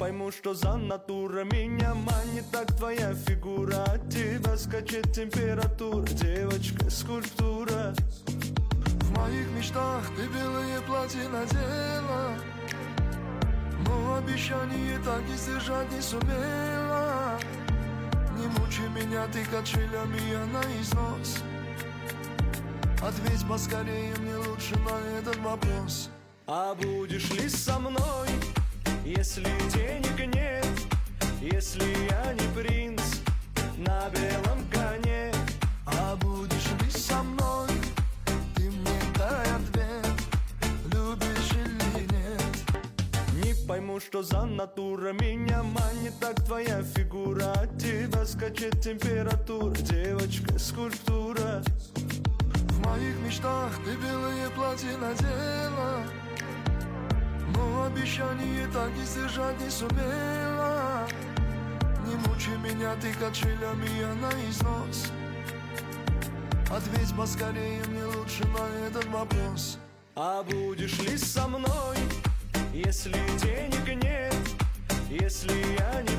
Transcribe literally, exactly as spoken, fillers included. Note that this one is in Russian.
пойму, что за натура меня манит так твоя фигура. От тебя скачет температура, девочка, скульптура. В моих мечтах ты белые платья надела, но обещание так и сдержать не сумела. Не мучи меня ты качелями, я на износ. Ответь поскорее мне лучше на этот вопрос. А будешь ли со мной, если денег нет, если я не принц на белом коне? А будешь ли со мной, ты мне дай ответ, любишь или нет? Не пойму, что за натура меня манит так твоя фигура. От тебя скачет температура, девочка, скульптура. В моих мечтах ты белые платья надела, но обещание так и сдержать не сумела. Не мучи меня ты качелями, я на износ. Ответь поскорее мне лучше на этот вопрос. А будешь ли со мной, если денег нет, если я не